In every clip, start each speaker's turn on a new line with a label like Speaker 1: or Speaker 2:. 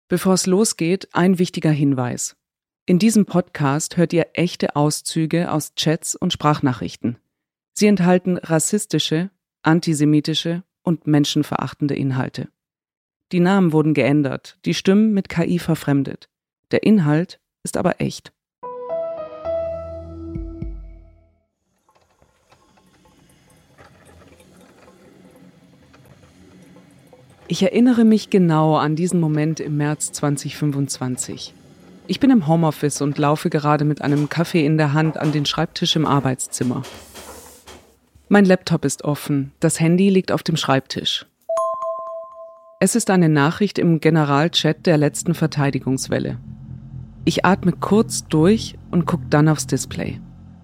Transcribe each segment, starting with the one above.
Speaker 1: Bevor es losgeht, ein wichtiger Hinweis. In diesem Podcast hört ihr echte Auszüge aus Chats und Sprachnachrichten. Sie enthalten rassistische, antisemitische und menschenverachtende Inhalte. Die Namen wurden geändert, die Stimmen mit KI verfremdet. Der Inhalt ist aber echt. Ich erinnere mich genau an diesen Moment im März 2025. Ich bin im Homeoffice und laufe gerade mit einem Kaffee in der Hand an den Schreibtisch im Arbeitszimmer. Mein Laptop ist offen, das Handy liegt auf dem Schreibtisch. Es ist eine Nachricht im Generalchat der letzten Verteidigungswelle. Ich atme kurz durch und gucke dann aufs Display.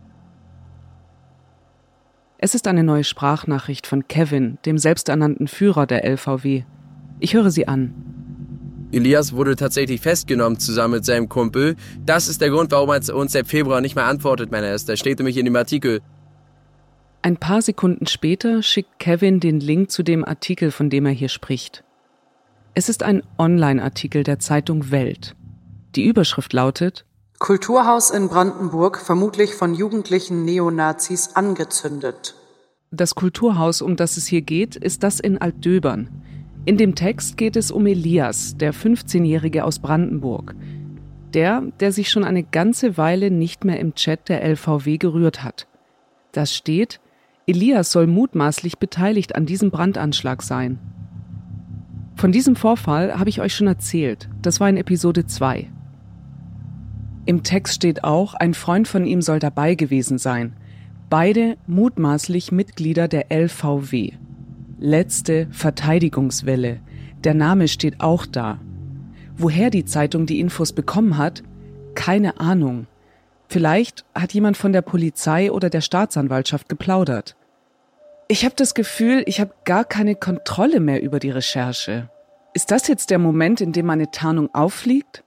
Speaker 1: Es ist eine neue Sprachnachricht von Kevin, dem selbsternannten Führer der LVW. Ich höre sie an.
Speaker 2: Elias wurde tatsächlich festgenommen zusammen mit seinem Kumpel. Das ist der Grund, warum er uns seit Februar nicht mehr antwortet, mein Herr. Das steht nämlich in dem Artikel.
Speaker 1: Ein paar Sekunden später schickt Kevin den Link zu dem Artikel, von dem er hier spricht. Es ist ein Online-Artikel der Zeitung Welt. Die Überschrift lautet:
Speaker 3: Kulturhaus in Brandenburg vermutlich von jugendlichen Neonazis angezündet.
Speaker 1: Das Kulturhaus, um das es hier geht, ist das in Altdöbern. In dem Text geht es um Elias, der 15-Jährige aus Brandenburg. Der sich schon eine ganze Weile nicht mehr im Chat der LVW gerührt hat. Da steht: Elias soll mutmaßlich beteiligt an diesem Brandanschlag sein. Von diesem Vorfall habe ich euch schon erzählt. Das war in Episode 2. Im Text steht auch, ein Freund von ihm soll dabei gewesen sein. Beide mutmaßlich Mitglieder der LVW. Letzte Verteidigungswelle. Der Name steht auch da. Woher die Zeitung die Infos bekommen hat? Keine Ahnung. Vielleicht hat jemand von der Polizei oder der Staatsanwaltschaft geplaudert. Ich habe das Gefühl, ich habe gar keine Kontrolle mehr über die Recherche. Ist das jetzt der Moment, in dem meine Tarnung auffliegt?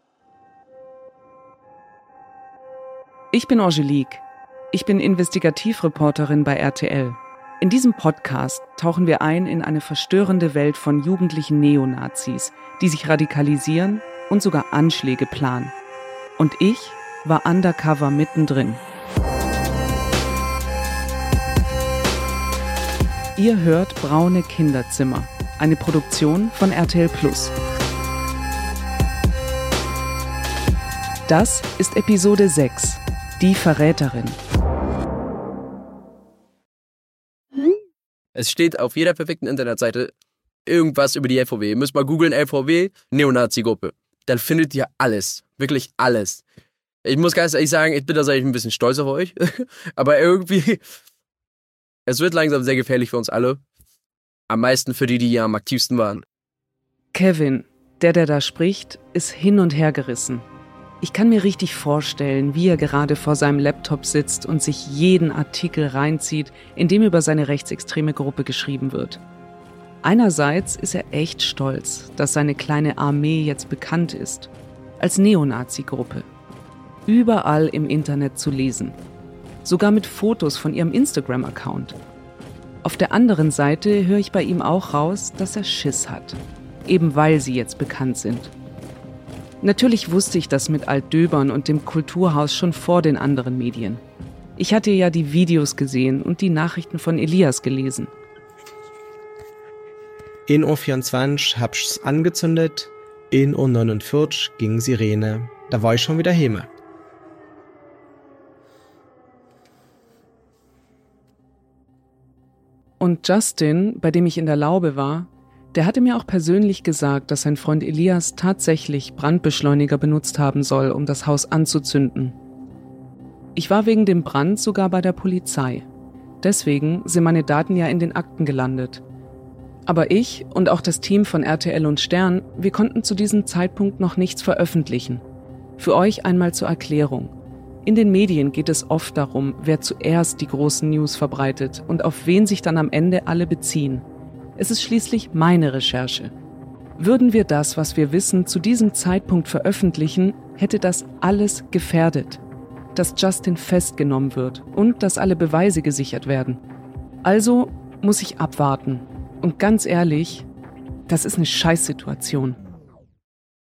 Speaker 1: Ich bin Angelique. Ich bin Investigativreporterin bei RTL. In diesem Podcast tauchen wir ein in eine verstörende Welt von jugendlichen Neonazis, die sich radikalisieren und sogar Anschläge planen. Und ich war undercover mittendrin. Ihr hört Braune Kinderzimmer, eine Produktion von RTL+. Das ist Episode 6, die Verräterin.
Speaker 2: Es steht auf jeder perfekten Internetseite irgendwas über die LVW. Ihr müsst mal googeln, LVW, Neonazi-Gruppe. Dann findet ihr alles, wirklich alles. Ich muss ganz ehrlich sagen, ich bin da ein bisschen stolz auf euch, aber irgendwie, es wird langsam sehr gefährlich für uns alle. Am meisten für die hier am aktivsten waren.
Speaker 1: Kevin, der da spricht, ist hin und her gerissen. Ich kann mir richtig vorstellen, wie er gerade vor seinem Laptop sitzt und sich jeden Artikel reinzieht, in dem über seine rechtsextreme Gruppe geschrieben wird. Einerseits ist er echt stolz, dass seine kleine Armee jetzt bekannt ist, als Neonazi-Gruppe. Überall im Internet zu lesen. Sogar mit Fotos von ihrem Instagram-Account. Auf der anderen Seite höre ich bei ihm auch raus, dass er Schiss hat. Eben weil sie jetzt bekannt sind. Natürlich wusste ich das mit Altdöbern und dem Kulturhaus schon vor den anderen Medien. Ich hatte ja die Videos gesehen und die Nachrichten von Elias gelesen.
Speaker 4: 1:24 Uhr hab ich's angezündet, 1:49 Uhr ging Sirene. Da war ich schon wieder heime.
Speaker 1: Und Justin, bei dem ich in der Laube war, der hatte mir auch persönlich gesagt, dass sein Freund Elias tatsächlich Brandbeschleuniger benutzt haben soll, um das Haus anzuzünden. Ich war wegen dem Brand sogar bei der Polizei. Deswegen sind meine Daten ja in den Akten gelandet. Aber ich und auch das Team von RTL und Stern, wir konnten zu diesem Zeitpunkt noch nichts veröffentlichen. Für euch einmal zur Erklärung. In den Medien geht es oft darum, wer zuerst die großen News verbreitet und auf wen sich dann am Ende alle beziehen. Es ist schließlich meine Recherche. Würden wir das, was wir wissen, zu diesem Zeitpunkt veröffentlichen, hätte das alles gefährdet. Dass Justin festgenommen wird und dass alle Beweise gesichert werden. Also muss ich abwarten. Und ganz ehrlich, das ist eine Scheißsituation.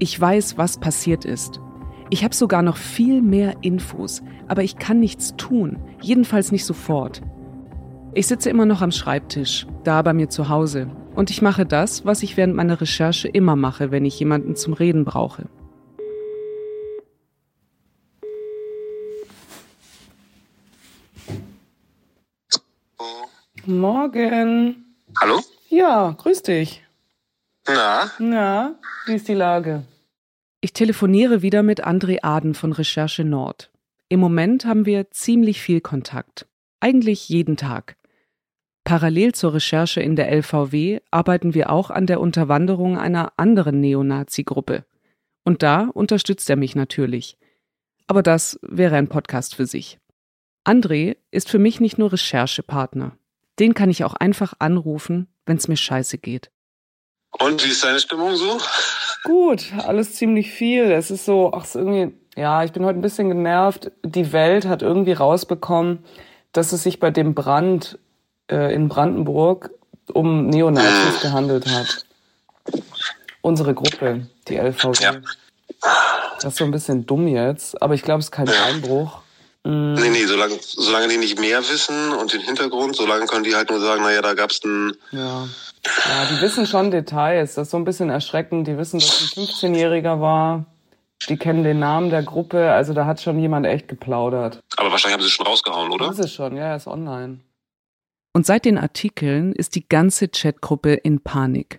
Speaker 1: Ich weiß, was passiert ist. Ich habe sogar noch viel mehr Infos, aber ich kann nichts tun, jedenfalls nicht sofort. Ich sitze immer noch am Schreibtisch, da bei mir zu Hause, und ich mache das, was ich während meiner Recherche immer mache, wenn ich jemanden zum Reden brauche. Morgen.
Speaker 5: Hallo?
Speaker 1: Ja, grüß dich.
Speaker 5: Na?
Speaker 1: Na, wie ist die Lage? Ich telefoniere wieder mit André Aden von Recherche Nord. Im Moment haben wir ziemlich viel Kontakt. Eigentlich jeden Tag. Parallel zur Recherche in der LVW arbeiten wir auch an der Unterwanderung einer anderen Neonazi-Gruppe. Und da unterstützt er mich natürlich. Aber das wäre ein Podcast für sich. André ist für mich nicht nur Recherchepartner. Den kann ich auch einfach anrufen, wenn es mir scheiße geht.
Speaker 5: Und wie ist deine Stimmung so?
Speaker 1: Gut, alles ziemlich viel. Es ist so, ich bin heute ein bisschen genervt. Die Welt hat irgendwie rausbekommen, dass es sich bei dem Brand in Brandenburg um Neonazis gehandelt hat. Unsere Gruppe, die LVW. Ja. Das ist so ein bisschen dumm jetzt, aber ich glaube, es ist kein Einbruch.
Speaker 5: Nee, solange die nicht mehr wissen und den Hintergrund, solange können die halt nur sagen, naja, da gab's einen...
Speaker 1: Ja, die wissen schon Details, das ist so ein bisschen erschreckend. Die wissen, dass ein 15-Jähriger war, die kennen den Namen der Gruppe, also da hat schon jemand echt geplaudert.
Speaker 5: Aber wahrscheinlich haben sie es schon rausgehauen, oder?
Speaker 1: Das ist schon, ja, ist online. Und seit den Artikeln ist die ganze Chatgruppe in Panik.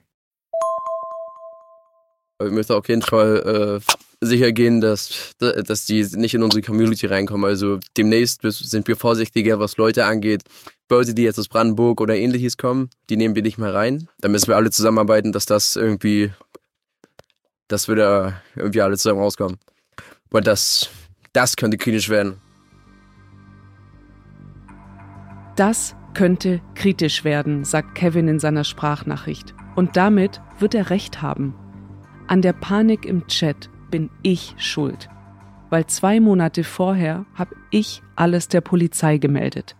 Speaker 2: Wir müssen auf jeden Fall sicher gehen, dass die nicht in unsere Community reinkommen. Also demnächst sind wir vorsichtiger, was Leute angeht. Leute, die jetzt aus Brandenburg oder Ähnliches kommen, die nehmen wir nicht mehr rein. Da müssen wir alle zusammenarbeiten, dass wir da irgendwie alle zusammen rauskommen. Weil das könnte kritisch werden.
Speaker 1: Das könnte kritisch werden, sagt Kevin in seiner Sprachnachricht. Und damit wird er recht haben. An der Panik im Chat bin ich schuld. Weil 2 Monate vorher habe ich alles der Polizei gemeldet.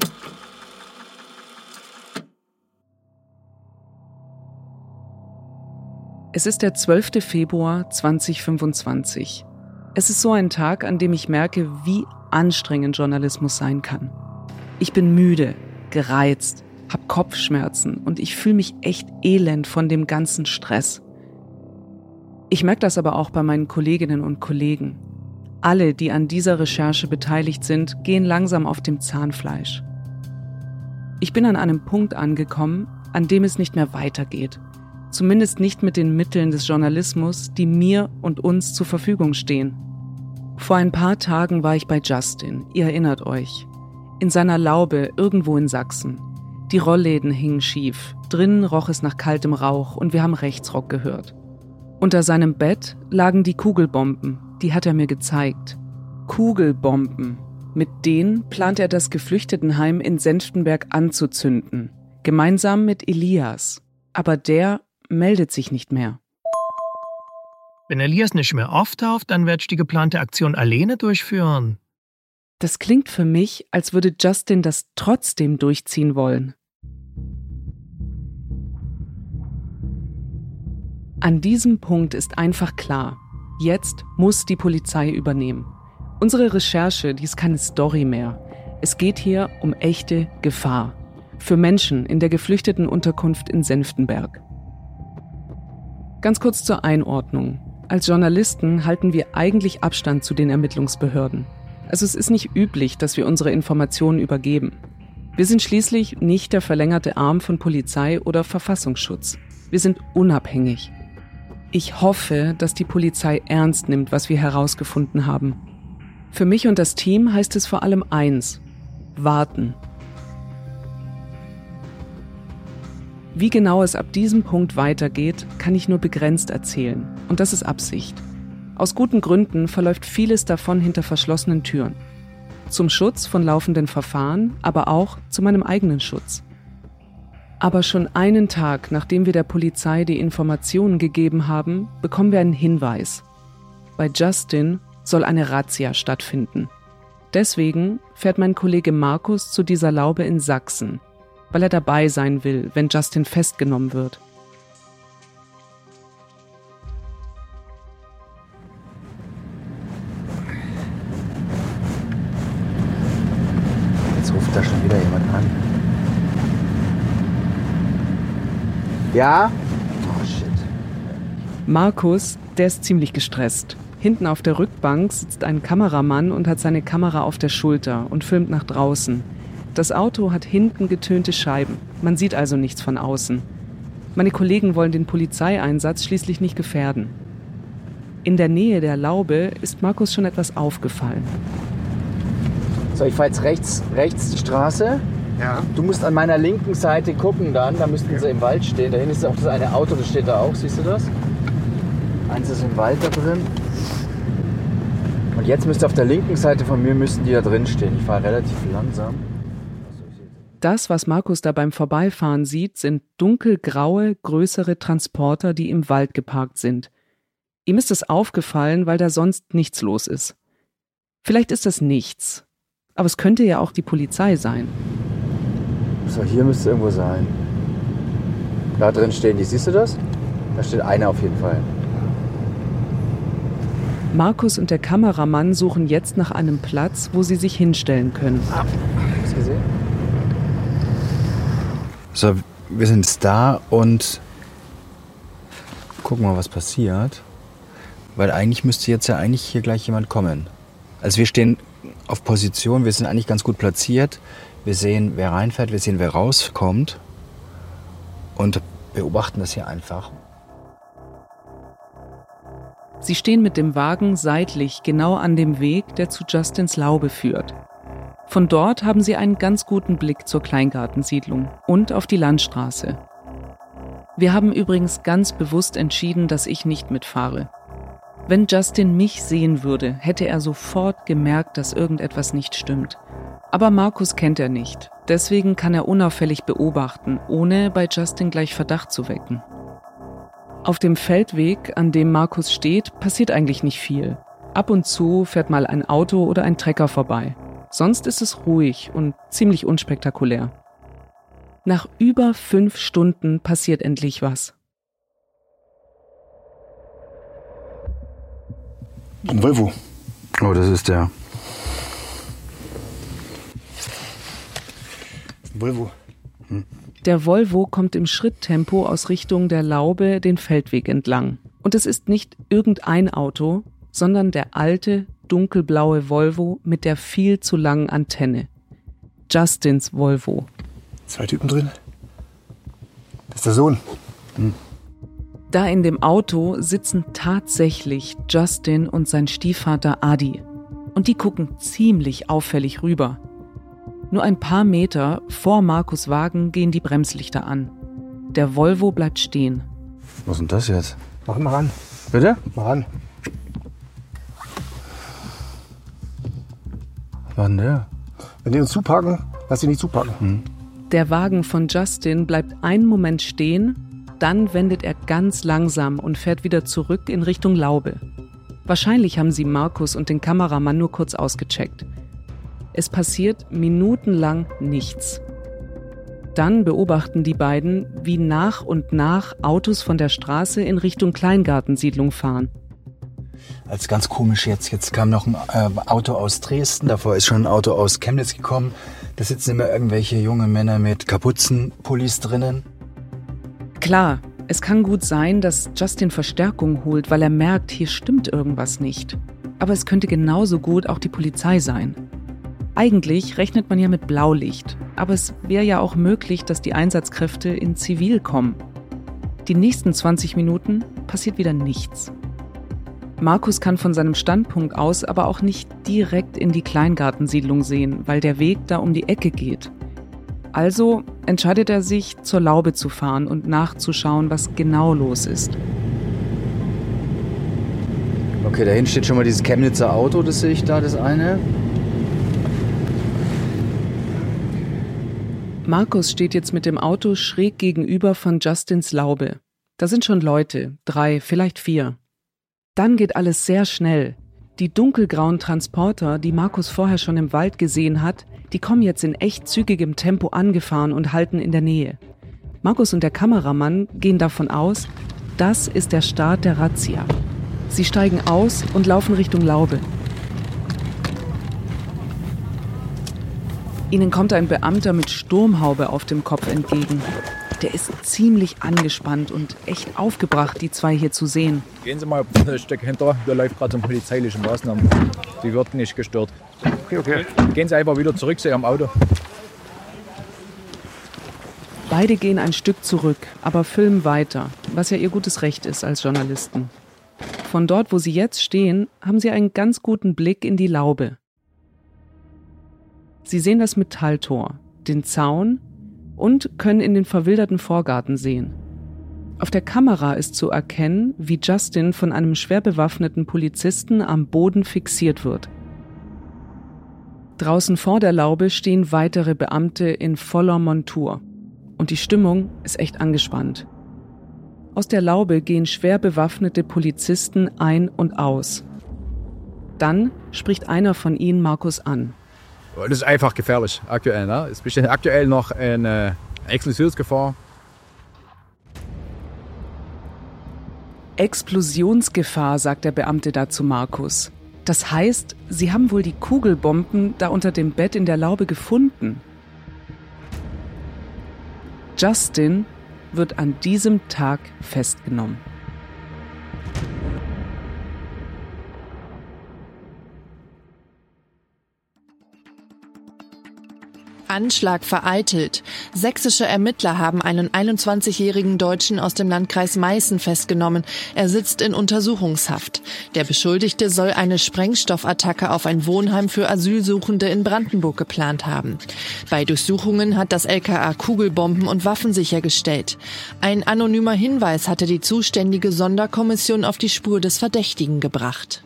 Speaker 1: Es ist der 12. Februar 2025. Es ist so ein Tag, an dem ich merke, wie anstrengend Journalismus sein kann. Ich bin müde, gereizt, habe Kopfschmerzen und ich fühle mich echt elend von dem ganzen Stress. Ich merke das aber auch bei meinen Kolleginnen und Kollegen. Alle, die an dieser Recherche beteiligt sind, gehen langsam auf dem Zahnfleisch. Ich bin an einem Punkt angekommen, an dem es nicht mehr weitergeht. Zumindest nicht mit den Mitteln des Journalismus, die mir und uns zur Verfügung stehen. Vor ein paar Tagen war ich bei Justin, ihr erinnert euch. In seiner Laube irgendwo in Sachsen. Die Rollläden hingen schief, drinnen roch es nach kaltem Rauch und wir haben Rechtsrock gehört. Unter seinem Bett lagen die Kugelbomben, die hat er mir gezeigt. Kugelbomben. Mit denen plant er das Geflüchtetenheim in Senftenberg anzuzünden. Gemeinsam mit Elias. Aber der meldet sich nicht mehr.
Speaker 6: Wenn Elias nicht mehr auftaucht, dann werde ich die geplante Aktion alleine durchführen.
Speaker 1: Das klingt für mich, als würde Justin das trotzdem durchziehen wollen. An diesem Punkt ist einfach klar, jetzt muss die Polizei übernehmen. Unsere Recherche, die ist keine Story mehr. Es geht hier um echte Gefahr. Für Menschen in der Geflüchtetenunterkunft in Senftenberg. Ganz kurz zur Einordnung. Als Journalisten halten wir eigentlich Abstand zu den Ermittlungsbehörden. Also es ist nicht üblich, dass wir unsere Informationen übergeben. Wir sind schließlich nicht der verlängerte Arm von Polizei oder Verfassungsschutz. Wir sind unabhängig. Ich hoffe, dass die Polizei ernst nimmt, was wir herausgefunden haben. Für mich und das Team heißt es vor allem eins: warten. Wie genau es ab diesem Punkt weitergeht, kann ich nur begrenzt erzählen. Und das ist Absicht. Aus guten Gründen verläuft vieles davon hinter verschlossenen Türen. Zum Schutz von laufenden Verfahren, aber auch zu meinem eigenen Schutz. Aber schon einen Tag, nachdem wir der Polizei die Informationen gegeben haben, bekommen wir einen Hinweis. Bei Justin soll eine Razzia stattfinden. Deswegen fährt mein Kollege Markus zu dieser Laube in Sachsen, weil er dabei sein will, wenn Justin festgenommen wird.
Speaker 7: Ja? Oh, shit.
Speaker 1: Markus, der ist ziemlich gestresst. Hinten auf der Rückbank sitzt ein Kameramann und hat seine Kamera auf der Schulter und filmt nach draußen. Das Auto hat hinten getönte Scheiben. Man sieht also nichts von außen. Meine Kollegen wollen den Polizeieinsatz schließlich nicht gefährden. In der Nähe der Laube ist Markus schon etwas aufgefallen.
Speaker 7: So, ich fahre jetzt rechts die Straße. Ja. Du musst an meiner linken Seite gucken dann. Da müssten sie im Wald stehen. Da hinten ist auch das eine Auto, das steht da auch. Siehst du das? Eins ist im Wald da drin. Und jetzt müsste auf der linken Seite von mir müssten die da drin stehen. Ich fahre relativ langsam.
Speaker 1: Das, was Markus da beim Vorbeifahren sieht, sind dunkelgraue, größere Transporter, die im Wald geparkt sind. Ihm ist es aufgefallen, weil da sonst nichts los ist. Vielleicht ist das nichts, aber es könnte ja auch die Polizei sein.
Speaker 7: So, hier müsste es irgendwo sein. Da drin stehen die, siehst du das? Da steht einer auf jeden Fall.
Speaker 1: Markus und der Kameramann suchen jetzt nach einem Platz, wo sie sich hinstellen können.
Speaker 7: Hast du gesehen? So, wir sind jetzt da und gucken mal, was passiert. Weil eigentlich müsste jetzt ja hier gleich jemand kommen. Also wir stehen auf Position, wir sind eigentlich ganz gut platziert. Wir sehen, wer reinfährt, wir sehen, wer rauskommt. Und beobachten das hier einfach.
Speaker 1: Sie stehen mit dem Wagen seitlich genau an dem Weg, der zu Justins Laube führt. Von dort haben sie einen ganz guten Blick zur Kleingartensiedlung und auf die Landstraße. Wir haben übrigens ganz bewusst entschieden, dass ich nicht mitfahre. Wenn Justin mich sehen würde, hätte er sofort gemerkt, dass irgendetwas nicht stimmt. Aber Markus kennt er nicht, deswegen kann er unauffällig beobachten, ohne bei Justin gleich Verdacht zu wecken. Auf dem Feldweg, an dem Markus steht, passiert eigentlich nicht viel. Ab und zu fährt mal ein Auto oder ein Trecker vorbei. Sonst ist es ruhig und ziemlich unspektakulär. Nach über 5 Stunden passiert endlich was.
Speaker 8: Ein Volvo.
Speaker 7: Oh, das ist der.
Speaker 8: Ein Volvo.
Speaker 1: Der Volvo kommt im Schritttempo aus Richtung der Laube den Feldweg entlang. Und es ist nicht irgendein Auto, sondern der alte, dunkelblaue Volvo mit der viel zu langen Antenne. Justins Volvo.
Speaker 8: 2 Typen drin. Das ist der Sohn.
Speaker 1: Da in dem Auto sitzen tatsächlich Justin und sein Stiefvater Adi. Und die gucken ziemlich auffällig rüber. Nur ein paar Meter vor Markus' Wagen gehen die Bremslichter an. Der Volvo bleibt stehen.
Speaker 7: Was ist denn das jetzt?
Speaker 8: Mach mal ran.
Speaker 7: Bitte?
Speaker 8: Mal ran.
Speaker 7: Was war denn der?
Speaker 8: Wenn die uns zupacken, lass sie nicht zupacken.
Speaker 1: Der Wagen von Justin bleibt einen Moment stehen, dann wendet er ganz langsam und fährt wieder zurück in Richtung Laube. Wahrscheinlich haben sie Markus und den Kameramann nur kurz ausgecheckt. Es passiert minutenlang nichts. Dann beobachten die beiden, wie nach und nach Autos von der Straße in Richtung Kleingartensiedlung fahren.
Speaker 7: Das ist ganz komisch jetzt. Jetzt kam noch ein Auto aus Dresden, davor ist schon ein Auto aus Chemnitz gekommen. Da sitzen immer irgendwelche junge Männer mit Kapuzenpullis drinnen.
Speaker 1: Klar, es kann gut sein, dass Justin Verstärkung holt, weil er merkt, hier stimmt irgendwas nicht. Aber es könnte genauso gut auch die Polizei sein. Eigentlich rechnet man ja mit Blaulicht, aber es wäre ja auch möglich, dass die Einsatzkräfte in Zivil kommen. Die nächsten 20 Minuten passiert wieder nichts. Markus kann von seinem Standpunkt aus aber auch nicht direkt in die Kleingartensiedlung sehen, weil der Weg da um die Ecke geht. Also entscheidet er sich, zur Laube zu fahren und nachzuschauen, was genau los ist.
Speaker 7: Okay, da hinten steht schon mal dieses Chemnitzer Auto, das sehe ich da, das eine.
Speaker 1: Markus steht jetzt mit dem Auto schräg gegenüber von Justins Laube. Da sind schon Leute, 3, vielleicht 4. Dann geht alles sehr schnell. Die dunkelgrauen Transporter, die Markus vorher schon im Wald gesehen hat, die kommen jetzt in echt zügigem Tempo angefahren und halten in der Nähe. Markus und der Kameramann gehen davon aus, das ist der Start der Razzia. Sie steigen aus und laufen Richtung Laube. Ihnen kommt ein Beamter mit Sturmhaube auf dem Kopf entgegen. Der ist ziemlich angespannt und echt aufgebracht, die zwei hier zu sehen.
Speaker 9: Gehen Sie mal ein Stück hinter, da läuft gerade so polizeiliche Maßnahmen. Die wird nicht gestört. Okay. Gehen Sie einfach wieder zurück zu Ihrem Auto.
Speaker 1: Beide gehen ein Stück zurück, aber filmen weiter, was ja ihr gutes Recht ist als Journalisten. Von dort, wo sie jetzt stehen, haben sie einen ganz guten Blick in die Laube. Sie sehen das Metalltor, den Zaun und können in den verwilderten Vorgarten sehen. Auf der Kamera ist zu erkennen, wie Justin von einem schwer bewaffneten Polizisten am Boden fixiert wird. Draußen vor der Laube stehen weitere Beamte in voller Montur. Und die Stimmung ist echt angespannt. Aus der Laube gehen schwer bewaffnete Polizisten ein und aus. Dann spricht einer von ihnen Markus an.
Speaker 9: Das ist einfach gefährlich aktuell. Ne? Es besteht aktuell noch eine Explosionsgefahr.
Speaker 1: Explosionsgefahr, sagt der Beamte da zu Markus. Das heißt, sie haben wohl die Kugelbomben da unter dem Bett in der Laube gefunden. Justin wird an diesem Tag festgenommen.
Speaker 10: Anschlag vereitelt. Sächsische Ermittler haben einen 21-jährigen Deutschen aus dem Landkreis Meißen festgenommen. Er sitzt in Untersuchungshaft. Der Beschuldigte soll eine Sprengstoffattacke auf ein Wohnheim für Asylsuchende in Brandenburg geplant haben. Bei Durchsuchungen hat das LKA Kugelbomben und Waffen sichergestellt. Ein anonymer Hinweis hatte die zuständige Sonderkommission auf die Spur des Verdächtigen gebracht.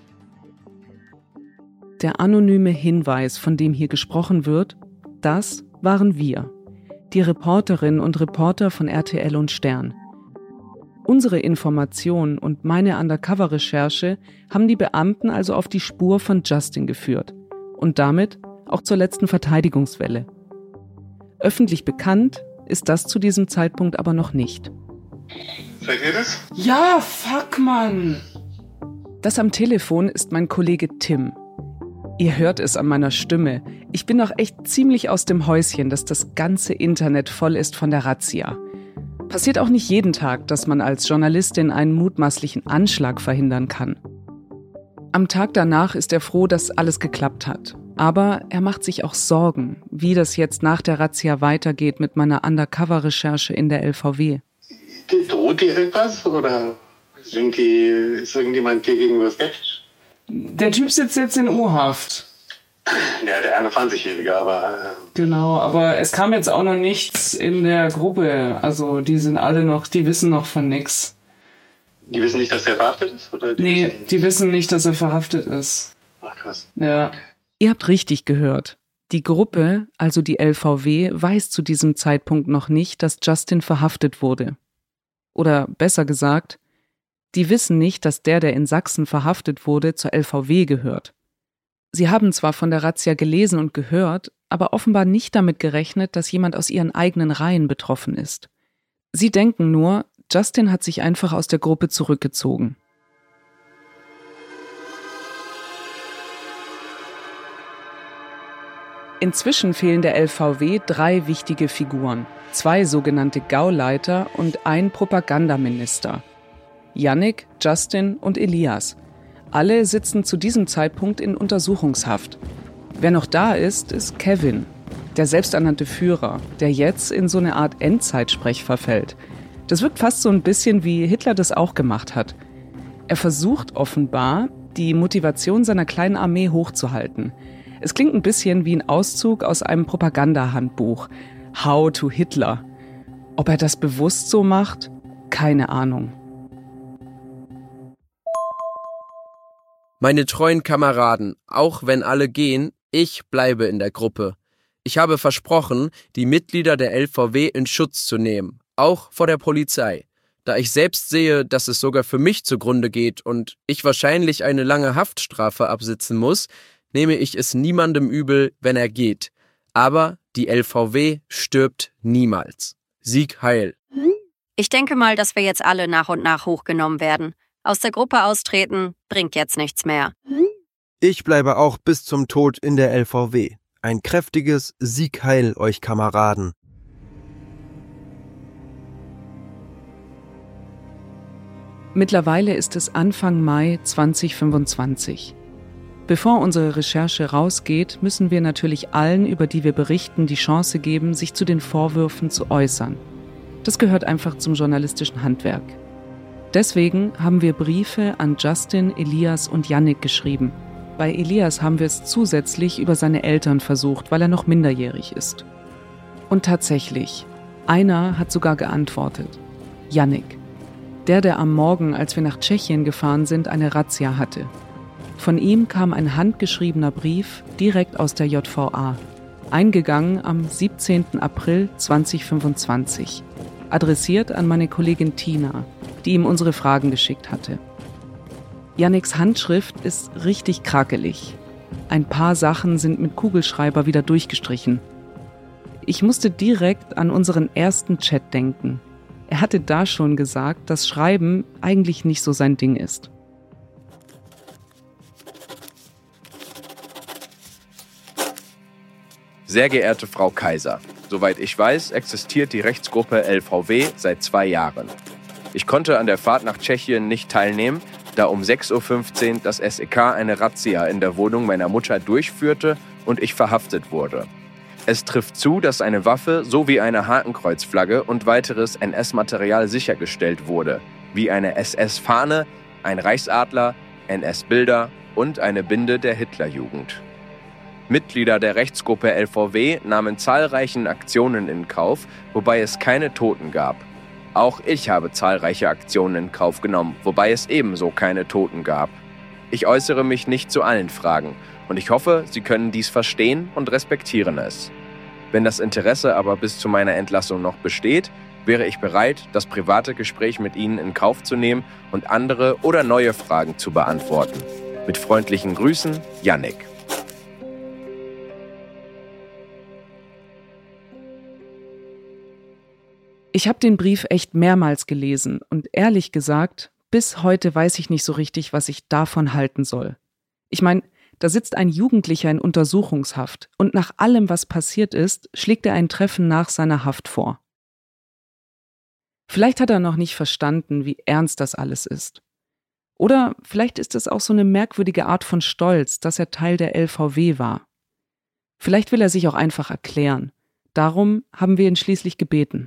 Speaker 1: Der anonyme Hinweis, von dem hier gesprochen wird, das waren wir, die Reporterinnen und Reporter von RTL und Stern. Unsere Informationen und meine Undercover-Recherche haben die Beamten also auf die Spur von Justin geführt und damit auch zur letzten Verteidigungswelle. Öffentlich bekannt ist das zu diesem Zeitpunkt aber noch nicht.
Speaker 5: Seid ihr das?
Speaker 1: Ja, fuck, Mann! Das am Telefon ist mein Kollege Tim. Ihr hört es an meiner Stimme. Ich bin noch echt ziemlich aus dem Häuschen, dass das ganze Internet voll ist von der Razzia. Passiert auch nicht jeden Tag, dass man als Journalistin einen mutmaßlichen Anschlag verhindern kann. Am Tag danach ist er froh, dass alles geklappt hat. Aber er macht sich auch Sorgen, wie das jetzt nach der Razzia weitergeht mit meiner Undercover-Recherche in der LVW.
Speaker 5: Droht dir irgendwas oder ist irgendjemand dir gegen was skeptisch?
Speaker 1: Der Typ sitzt jetzt in U-Haft.
Speaker 5: Ja, der 21-Jährige, aber...
Speaker 1: Genau, aber es kam jetzt auch noch nichts in der Gruppe. Also die sind alle noch, die wissen noch von nix.
Speaker 5: Die wissen nicht, dass der verhaftet ist? Oder
Speaker 1: die wissen nicht, dass er verhaftet ist.
Speaker 5: Ach, krass.
Speaker 1: Ja. Ihr habt richtig gehört. Die Gruppe, also die LVW, weiß zu diesem Zeitpunkt noch nicht, dass Justin verhaftet wurde. Oder besser gesagt, die wissen nicht, dass der in Sachsen verhaftet wurde, zur LVW gehört. Sie haben zwar von der Razzia gelesen und gehört, aber offenbar nicht damit gerechnet, dass jemand aus ihren eigenen Reihen betroffen ist. Sie denken nur, Justin hat sich einfach aus der Gruppe zurückgezogen. Inzwischen fehlen der LVW 3 wichtige Figuren, 2 sogenannte Gauleiter und ein Propagandaminister. Yannick, Justin und Elias. Alle sitzen zu diesem Zeitpunkt in Untersuchungshaft. Wer noch da ist, ist Kevin, der selbsternannte Führer, der jetzt in so eine Art Endzeitsprech verfällt. Das wirkt fast so ein bisschen, wie Hitler das auch gemacht hat. Er versucht offenbar, die Motivation seiner kleinen Armee hochzuhalten. Es klingt ein bisschen wie ein Auszug aus einem Propagandahandbuch. How to Hitler. Ob er das bewusst so macht? Keine Ahnung.
Speaker 2: Meine treuen Kameraden, auch wenn alle gehen, ich bleibe in der Gruppe. Ich habe versprochen, die Mitglieder der LVW in Schutz zu nehmen, auch vor der Polizei. Da ich selbst sehe, dass es sogar für mich zugrunde geht und ich wahrscheinlich eine lange Haftstrafe absitzen muss, nehme ich es niemandem übel, wenn er geht. Aber die LVW stirbt niemals. Sieg heil.
Speaker 11: Ich denke mal, dass wir jetzt alle nach und nach hochgenommen werden. Aus der Gruppe austreten bringt jetzt nichts mehr.
Speaker 12: Ich bleibe auch bis zum Tod in der LVW. Ein kräftiges Sieg heil euch Kameraden.
Speaker 1: Mittlerweile ist es Anfang Mai 2025. Bevor unsere Recherche rausgeht, müssen wir natürlich allen, über die wir berichten, die Chance geben, sich zu den Vorwürfen zu äußern. Das gehört einfach zum journalistischen Handwerk. Deswegen haben wir Briefe an Justin, Elias und Yannick geschrieben. Bei Elias haben wir es zusätzlich über seine Eltern versucht, weil er noch minderjährig ist. Und tatsächlich, einer hat sogar geantwortet. Yannick. Der am Morgen, als wir nach Tschechien gefahren sind, eine Razzia hatte. Von ihm kam ein handgeschriebener Brief direkt aus der JVA, eingegangen am 17. April 2025, adressiert an meine Kollegin Tina, die ihm unsere Fragen geschickt hatte. Yannicks Handschrift ist richtig krakelig. Ein paar Sachen sind mit Kugelschreiber wieder durchgestrichen. Ich musste direkt an unseren ersten Chat denken. Er hatte da schon gesagt, dass Schreiben eigentlich nicht so sein Ding ist.
Speaker 13: Sehr geehrte Frau Kaiser, soweit ich weiß, existiert die Rechtsgruppe LVW seit 2 Jahren. Ich konnte an der Fahrt nach Tschechien nicht teilnehmen, da um 6:15 Uhr das SEK eine Razzia in der Wohnung meiner Mutter durchführte und ich verhaftet wurde. Es trifft zu, dass eine Waffe sowie eine Hakenkreuzflagge und weiteres NS-Material sichergestellt wurde, wie eine SS-Fahne, ein Reichsadler, NS-Bilder und eine Binde der Hitlerjugend. Mitglieder der Rechtsgruppe LVW nahmen zahlreichen Aktionen in Kauf, wobei es keine Toten gab. Auch ich habe zahlreiche Aktionen in Kauf genommen, wobei es ebenso keine Toten gab. Ich äußere mich nicht zu allen Fragen und ich hoffe, Sie können dies verstehen und respektieren es. Wenn das Interesse aber bis zu meiner Entlassung noch besteht, wäre ich bereit, das private Gespräch mit Ihnen in Kauf zu nehmen und andere oder neue Fragen zu beantworten. Mit freundlichen Grüßen, Yannick.
Speaker 1: Ich habe den Brief echt mehrmals gelesen und ehrlich gesagt, bis heute weiß ich nicht so richtig, was ich davon halten soll. Ich meine, da sitzt ein Jugendlicher in Untersuchungshaft und nach allem, was passiert ist, schlägt er ein Treffen nach seiner Haft vor. Vielleicht hat er noch nicht verstanden, wie ernst das alles ist. Oder vielleicht ist es auch so eine merkwürdige Art von Stolz, dass er Teil der LVW war. Vielleicht will er sich auch einfach erklären. Darum haben wir ihn schließlich gebeten.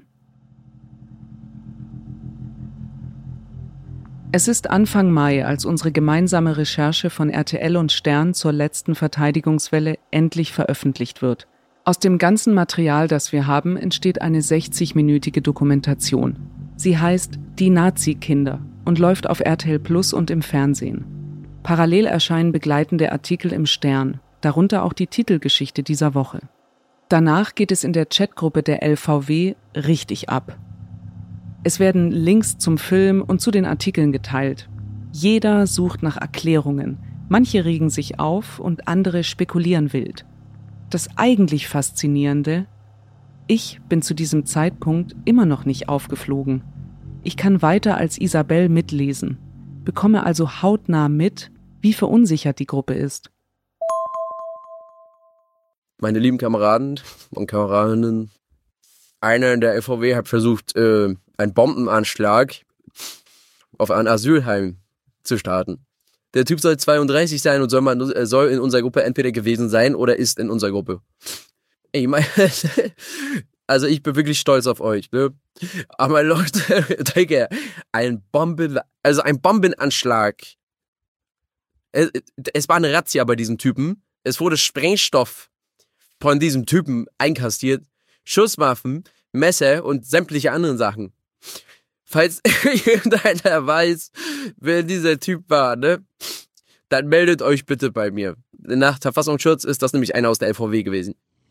Speaker 1: Es ist Anfang Mai, als unsere gemeinsame Recherche von RTL und Stern zur letzten Verteidigungswelle endlich veröffentlicht wird. Aus dem ganzen Material, das wir haben, entsteht eine 60-minütige Dokumentation. Sie heißt Die Nazi-Kinder und läuft auf RTL Plus und im Fernsehen. Parallel erscheinen begleitende Artikel im Stern, darunter auch die Titelgeschichte dieser Woche. Danach geht es in der Chatgruppe der LVW richtig ab. Es werden Links zum Film und zu den Artikeln geteilt. Jeder sucht nach Erklärungen. Manche regen sich auf und andere spekulieren wild. Das eigentlich Faszinierende: Ich bin zu diesem Zeitpunkt immer noch nicht aufgeflogen. Ich kann weiter als Isabel mitlesen, bekomme also hautnah mit, wie verunsichert die Gruppe ist.
Speaker 2: Meine lieben Kameraden und Kameradinnen, einer in der LVW hat versucht, einen Bombenanschlag auf ein Asylheim zu starten. Der Typ soll 32 sein und soll in unserer Gruppe entweder gewesen sein oder ist in unserer Gruppe. Ich meine, also ich bin wirklich stolz auf euch, ne? Aber Leute, Digga, ein Bombenanschlag. Es war eine Razzia bei diesem Typen. Es wurde Sprengstoff von diesem Typen einkassiert. Schusswaffen, Messer und sämtliche anderen Sachen. Falls irgendeiner weiß, wer dieser Typ war, ne, dann meldet euch bitte bei mir. Nach Verfassungsschutz ist das nämlich einer aus der LVW gewesen.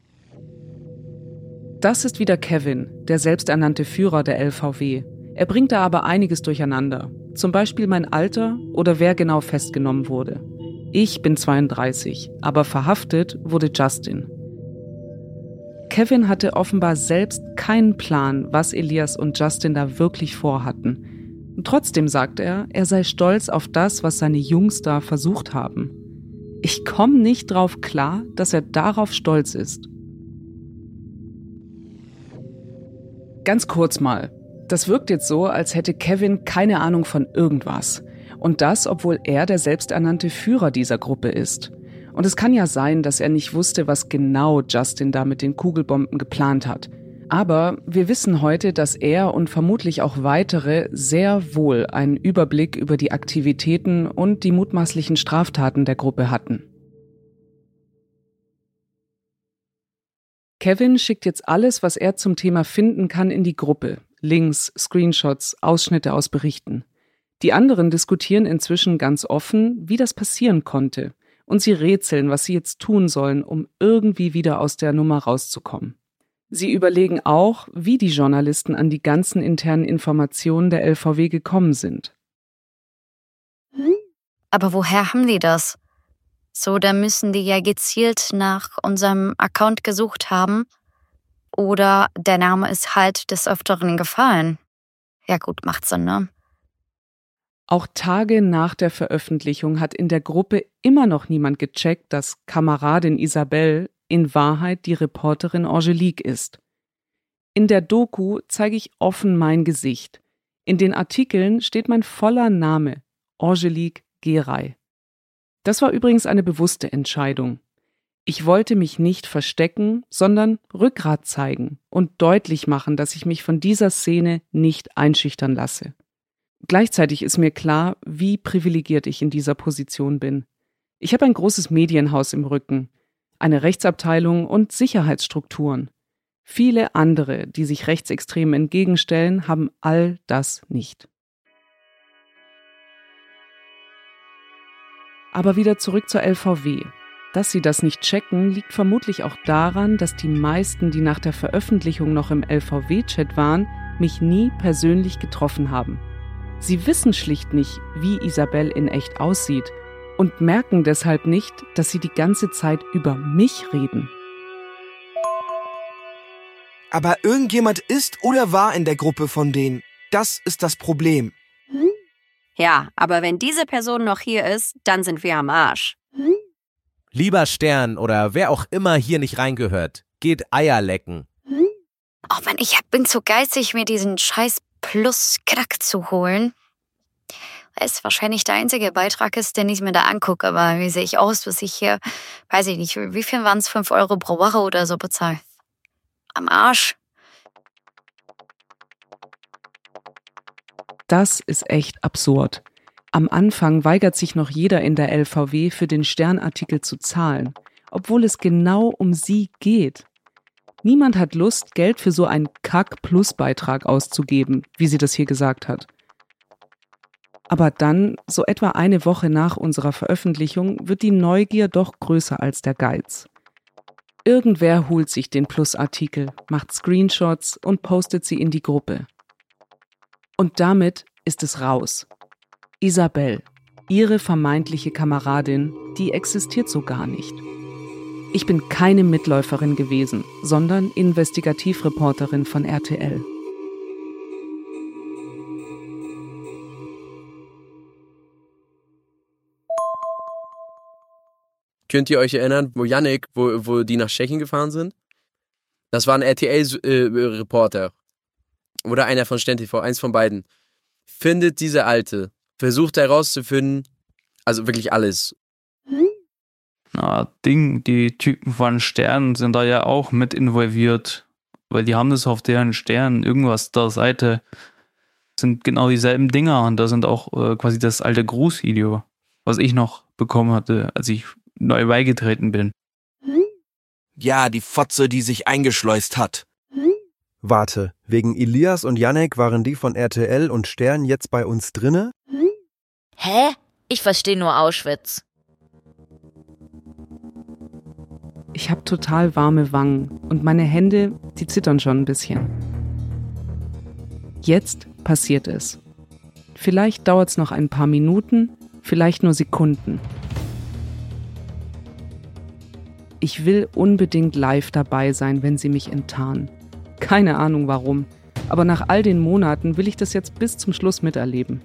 Speaker 1: Das ist wieder Kevin, der selbsternannte Führer der LVW. Er bringt da aber einiges durcheinander. Zum Beispiel mein Alter oder wer genau festgenommen wurde. Ich bin 32, aber verhaftet wurde Justin. Kevin hatte offenbar selbst keinen Plan, was Elias und Justin da wirklich vorhatten. Und trotzdem sagt er sei stolz auf das, was seine Jungs da versucht haben. Ich komme nicht drauf klar, dass er darauf stolz ist. Ganz kurz mal. Das wirkt jetzt so, als hätte Kevin keine Ahnung von irgendwas. Und das, obwohl er der selbsternannte Führer dieser Gruppe ist. Und es kann ja sein, dass er nicht wusste, was genau Justin da mit den Kugelbomben geplant hat. Aber wir wissen heute, dass er und vermutlich auch weitere sehr wohl einen Überblick über die Aktivitäten und die mutmaßlichen Straftaten der Gruppe hatten. Kevin schickt jetzt alles, was er zum Thema finden kann, in die Gruppe. Links, Screenshots, Ausschnitte aus Berichten. Die anderen diskutieren inzwischen ganz offen, wie das passieren konnte. Und sie rätseln, was sie jetzt tun sollen, um irgendwie wieder aus der Nummer rauszukommen. Sie überlegen auch, wie die Journalisten an die ganzen internen Informationen der LVW gekommen sind.
Speaker 14: Aber woher haben die das? So, da müssen die ja gezielt nach unserem Account gesucht haben. Oder der Name ist halt des Öfteren gefallen. Ja gut, macht Sinn, ne?
Speaker 1: Auch Tage nach der Veröffentlichung hat in der Gruppe immer noch niemand gecheckt, dass Kameradin Isabelle in Wahrheit die Reporterin Angelique ist. In der Doku zeige ich offen mein Gesicht. In den Artikeln steht mein voller Name, Angelique Geray. Das war übrigens eine bewusste Entscheidung. Ich wollte mich nicht verstecken, sondern Rückgrat zeigen und deutlich machen, dass ich mich von dieser Szene nicht einschüchtern lasse. Gleichzeitig ist mir klar, wie privilegiert ich in dieser Position bin. Ich habe ein großes Medienhaus im Rücken, eine Rechtsabteilung und Sicherheitsstrukturen. Viele andere, die sich Rechtsextremen entgegenstellen, haben all das nicht. Aber wieder zurück zur LVW. Dass sie das nicht checken, liegt vermutlich auch daran, dass die meisten, die nach der Veröffentlichung noch im LVW-Chat waren, mich nie persönlich getroffen haben. Sie wissen schlicht nicht, wie Isabelle in echt aussieht und merken deshalb nicht, dass sie die ganze Zeit über mich reden.
Speaker 12: Aber irgendjemand ist oder war in der Gruppe von denen. Das ist das Problem.
Speaker 11: Ja, aber wenn diese Person noch hier ist, dann sind wir am Arsch.
Speaker 15: Lieber Stern oder wer auch immer hier nicht reingehört, geht Eier lecken.
Speaker 14: Oh Mann, ich bin zu geizig, mir diesen scheiß Plus-Crack zu holen. Das ist wahrscheinlich der einzige Beitrag ist, den ich mir da angucke. Aber wie sehe ich aus, bis ich hier, weiß ich nicht, wie viel waren es, 5 Euro pro Woche oder so bezahlt? Am Arsch.
Speaker 1: Das ist echt absurd. Am Anfang weigert sich noch jeder in der LVW für den Sternartikel zu zahlen, obwohl es genau um sie geht. Niemand hat Lust, Geld für so einen Kack-Plus-Beitrag auszugeben, wie sie das hier gesagt hat. Aber dann, so etwa eine Woche nach unserer Veröffentlichung, wird die Neugier doch größer als der Geiz. Irgendwer holt sich den Plus-Artikel, macht Screenshots und postet sie in die Gruppe. Und damit ist es raus. Isabelle, ihre vermeintliche Kameradin, die existiert so gar nicht. Ich bin keine Mitläuferin gewesen, sondern Investigativreporterin von RTL.
Speaker 2: Könnt ihr euch erinnern, wo Yannick, wo die nach Tschechien gefahren sind? Das war ein RTL-Reporter. Oder einer von Stern TV, eins von beiden. Findet diese Alte. Versucht herauszufinden, also wirklich alles.
Speaker 16: Die Typen von Stern sind da ja auch mit involviert. Weil die haben das auf deren Stern, irgendwas der Seite. Sind genau dieselben Dinger. Und da sind auch quasi das alte Grußvideo, was ich noch bekommen hatte, als ich neu beigetreten bin.
Speaker 12: Ja, die Fotze, die sich eingeschleust hat. Warte, wegen Elias und Yannick waren die von RTL und Stern jetzt bei uns drinne?
Speaker 17: Hä? Ich verstehe nur Auschwitz.
Speaker 1: Ich habe total warme Wangen und meine Hände, die zittern schon ein bisschen. Jetzt passiert es. Vielleicht dauert es noch ein paar Minuten, vielleicht nur Sekunden. Ich will unbedingt live dabei sein, wenn sie mich enttarnen. Keine Ahnung warum, aber nach all den Monaten will ich das jetzt bis zum Schluss miterleben.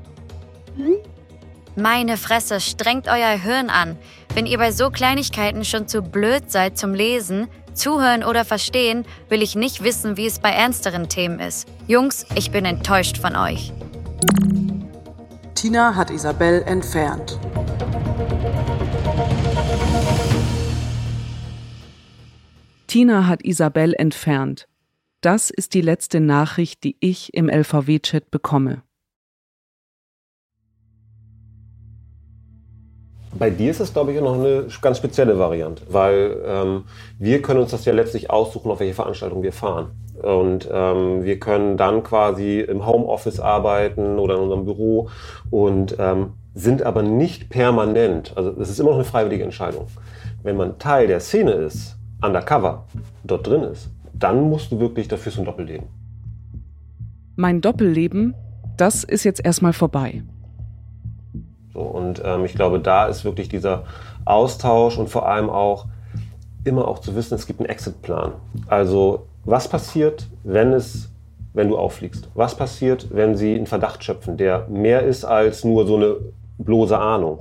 Speaker 14: Meine Fresse, strengt euer Hirn an. Wenn ihr bei so Kleinigkeiten schon zu blöd seid zum Lesen, zuhören oder verstehen, will ich nicht wissen, wie es bei ernsteren Themen ist. Jungs, ich bin enttäuscht von euch.
Speaker 3: Tina hat Isabel entfernt.
Speaker 1: Tina hat Isabel entfernt. Das ist die letzte Nachricht, die ich im LVW-Chat bekomme.
Speaker 18: Bei dir ist es, glaube ich, noch eine ganz spezielle Variante, weil wir können uns das ja letztlich aussuchen, auf welche Veranstaltung wir fahren. Und wir können dann quasi im Homeoffice arbeiten oder in unserem Büro und sind aber nicht permanent, also es ist immer noch eine freiwillige Entscheidung. Wenn man Teil der Szene ist, undercover, dort drin ist, dann musst du wirklich dafür so ein Doppelleben.
Speaker 1: Mein Doppelleben, das ist jetzt erstmal vorbei.
Speaker 18: So, und ich glaube, da ist wirklich dieser Austausch und vor allem auch immer auch zu wissen, es gibt einen Exit-Plan. Also was passiert, wenn du auffliegst? Was passiert, wenn sie einen Verdacht schöpfen, der mehr ist als nur so eine bloße Ahnung?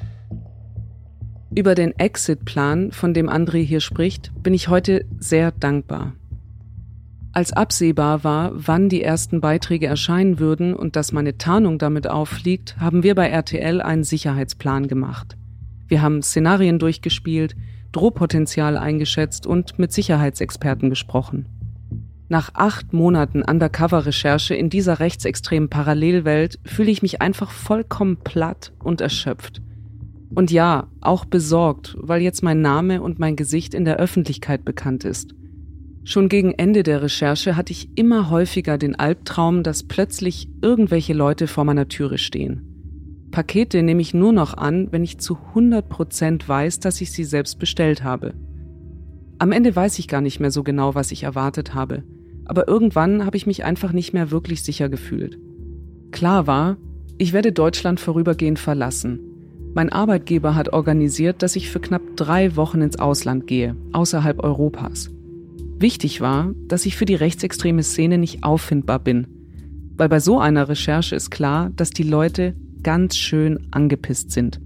Speaker 1: Über den Exit-Plan, von dem André hier spricht, bin ich heute sehr dankbar. Als absehbar war, wann die ersten Beiträge erscheinen würden und dass meine Tarnung damit auffliegt, haben wir bei RTL einen Sicherheitsplan gemacht. Wir haben Szenarien durchgespielt, Drohpotenzial eingeschätzt und mit Sicherheitsexperten gesprochen. Nach 8 Monaten Undercover-Recherche in dieser rechtsextremen Parallelwelt fühle ich mich einfach vollkommen platt und erschöpft. Und ja, auch besorgt, weil jetzt mein Name und mein Gesicht in der Öffentlichkeit bekannt ist. Schon gegen Ende der Recherche hatte ich immer häufiger den Albtraum, dass plötzlich irgendwelche Leute vor meiner Türe stehen. Pakete nehme ich nur noch an, wenn ich zu 100% weiß, dass ich sie selbst bestellt habe. Am Ende weiß ich gar nicht mehr so genau, was ich erwartet habe. Aber irgendwann habe ich mich einfach nicht mehr wirklich sicher gefühlt. Klar war, ich werde Deutschland vorübergehend verlassen. Mein Arbeitgeber hat organisiert, dass ich für knapp 3 Wochen ins Ausland gehe, außerhalb Europas. Wichtig war, dass ich für die rechtsextreme Szene nicht auffindbar bin. Weil bei so einer Recherche ist klar, dass die Leute ganz schön angepisst sind.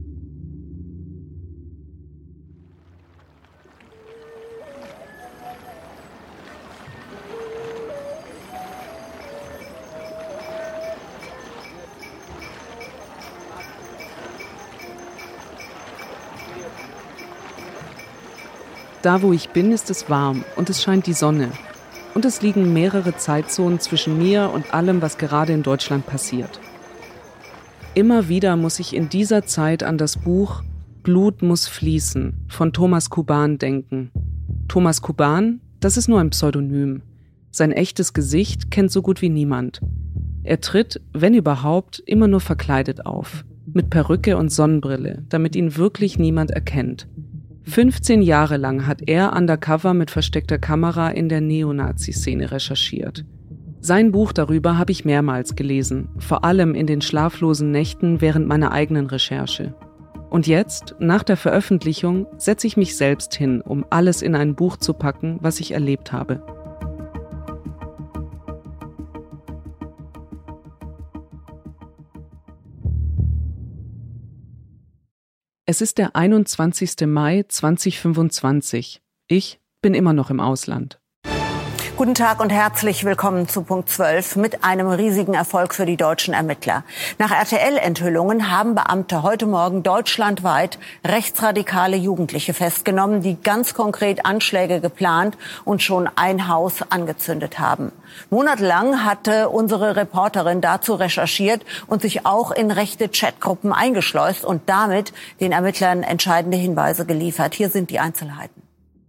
Speaker 1: Da, wo ich bin, ist es warm und es scheint die Sonne. Und es liegen mehrere Zeitzonen zwischen mir und allem, was gerade in Deutschland passiert. Immer wieder muss ich in dieser Zeit an das Buch »Blut muss fließen« von Thomas Kuban denken. Thomas Kuban, das ist nur ein Pseudonym. Sein echtes Gesicht kennt so gut wie niemand. Er tritt, wenn überhaupt, immer nur verkleidet auf. Mit Perücke und Sonnenbrille, damit ihn wirklich niemand erkennt. 15 Jahre lang hat er undercover mit versteckter Kamera in der Neonazi-Szene recherchiert. Sein Buch darüber habe ich mehrmals gelesen, vor allem in den schlaflosen Nächten während meiner eigenen Recherche. Und jetzt, nach der Veröffentlichung, setze ich mich selbst hin, um alles in ein Buch zu packen, was ich erlebt habe. Es ist der 21. Mai 2025. Ich bin immer noch im Ausland.
Speaker 19: Guten Tag und herzlich willkommen zu Punkt 12 mit einem riesigen Erfolg für die deutschen Ermittler. Nach RTL-Enthüllungen haben Beamte heute Morgen deutschlandweit rechtsradikale Jugendliche festgenommen, die ganz konkret Anschläge geplant und schon ein Haus angezündet haben. Monatelang hatte unsere Reporterin dazu recherchiert und sich auch in rechte Chatgruppen eingeschleust und damit den Ermittlern entscheidende Hinweise geliefert. Hier sind die Einzelheiten.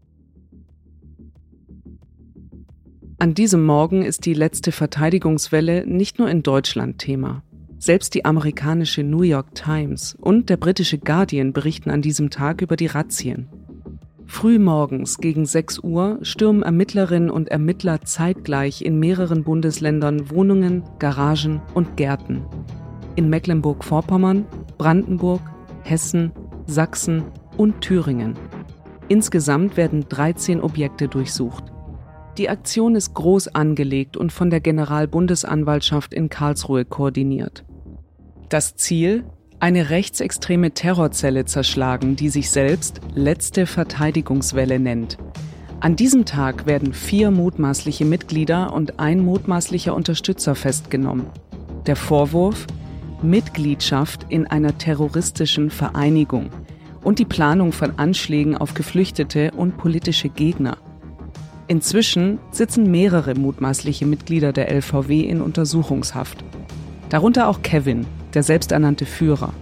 Speaker 1: An diesem Morgen ist die letzte Verteidigungswelle nicht nur in Deutschland Thema. Selbst die amerikanische New York Times und der britische Guardian berichten an diesem Tag über die Razzien. Früh morgens gegen 6 Uhr stürmen Ermittlerinnen und Ermittler zeitgleich in mehreren Bundesländern Wohnungen, Garagen und Gärten. In Mecklenburg-Vorpommern, Brandenburg, Hessen, Sachsen und Thüringen. Insgesamt werden 13 Objekte durchsucht. Die Aktion ist groß angelegt und von der Generalbundesanwaltschaft in Karlsruhe koordiniert. Das Ziel? Eine rechtsextreme Terrorzelle zerschlagen, die sich selbst letzte Verteidigungswelle nennt. An diesem Tag werden 4 mutmaßliche Mitglieder und ein mutmaßlicher Unterstützer festgenommen. Der Vorwurf: Mitgliedschaft in einer terroristischen Vereinigung und die Planung von Anschlägen auf Geflüchtete und politische Gegner. Inzwischen sitzen mehrere mutmaßliche Mitglieder der LVW in Untersuchungshaft. Darunter auch Kevin, der selbsternannte Führer.